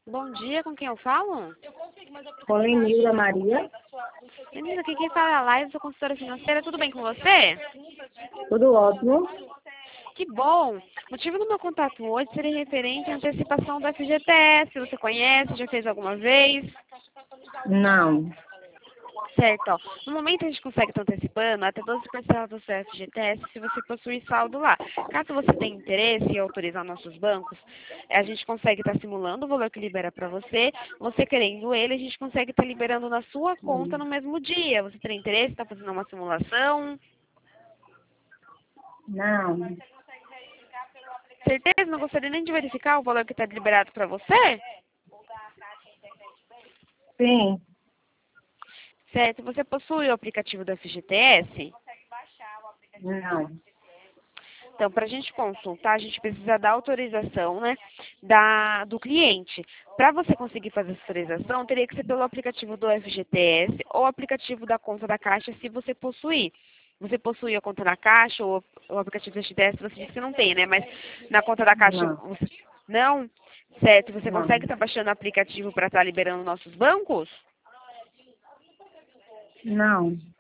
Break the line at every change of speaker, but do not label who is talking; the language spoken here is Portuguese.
Bom dia, com quem eu falo?
Com Lenilda Maria.
Menina, aqui quem fala é a Laís, sou consultora financeira, tudo bem com você?
Tudo ótimo?
Que bom! O motivo do meu contato hoje seria referente à antecipação do FGTS. Você conhece, já fez alguma vez?
Não.
Certo, ó. No momento a gente consegue estar antecipando até 12 parcelas do seu FGTS se você possuir saldo lá. Caso você tenha interesse em autorizar nossos bancos, a gente consegue estar simulando o valor que libera para você. Você querendo ele, a gente consegue estar liberando na sua conta no mesmo dia. Você tem interesse em estar fazendo uma simulação?
Não.
Certeza? Não gostaria nem de verificar o valor que está liberado para você?
Sim.
Certo, você possui o aplicativo do FGTS?
Não.
Então, para a gente consultar, a gente precisa da autorização, né, do cliente. Para você conseguir fazer essa autorização, teria que ser pelo aplicativo do FGTS ou aplicativo da conta da Caixa, se você possuir. Você possui a conta da Caixa ou o aplicativo do FGTS, você disse que não tem, né? Mas na conta da Caixa,
Não.
você... Não? Certo, você
Não.
consegue estar baixando o aplicativo para estar liberando nossos bancos?
Não.